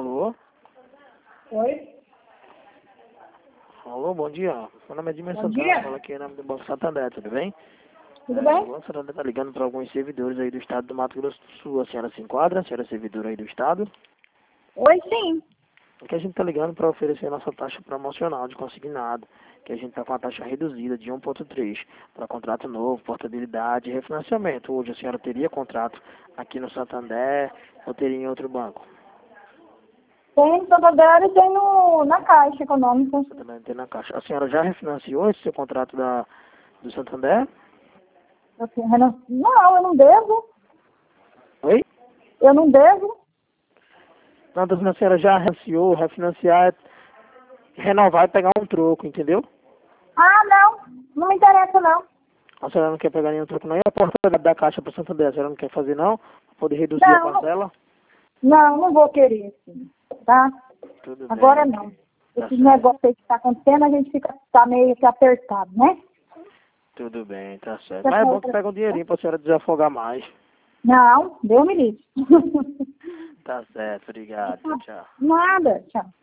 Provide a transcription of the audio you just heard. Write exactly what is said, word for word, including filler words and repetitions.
Alô? Oi? Alô, bom dia. Meu nome é Edmir Bom Santana, dia. falo aqui em nome do Banco Santander, tudo bem? Tudo É, bem? o Banco Santander está ligando para alguns servidores aí do estado do Mato Grosso do Sul. A senhora se enquadra? A senhora é servidora aí do estado? Oi, sim. Que a gente está ligando para oferecer a nossa taxa promocional de consignado, que a gente está com a taxa reduzida de um ponto três para contrato novo, portabilidade e refinanciamento. Hoje a senhora teria contrato aqui no Santander ou teria em outro banco? Tem no Santander e tem no, na Caixa Econômica. Você também tem na caixa. A senhora já refinanciou esse seu contrato da, do Santander? Assim, renan- Não, eu não devo. Oi? Eu não devo. Não, a senhora já refinanciou, refinanciar é renovar e pegar um troco, entendeu? Ah, não. Não me interessa, não. A senhora não quer pegar nenhum troco não. E a portabilidade da caixa para o Santander, a senhora não quer fazer não? Para poder reduzir a Não, não, parcela? não, não vou querer, sim. Tá? Tudo Agora bem. não. Tá Esses certo. negócios aí que tá acontecendo, a gente fica tá meio que apertado, né? Tudo bem, tá certo. Quer Mas é bom que outra pega um coisa? dinheirinho para a senhora desafogar mais. Não, Deus me livre. Tá certo, obrigado. Tchau, tchau. Nada, tchau.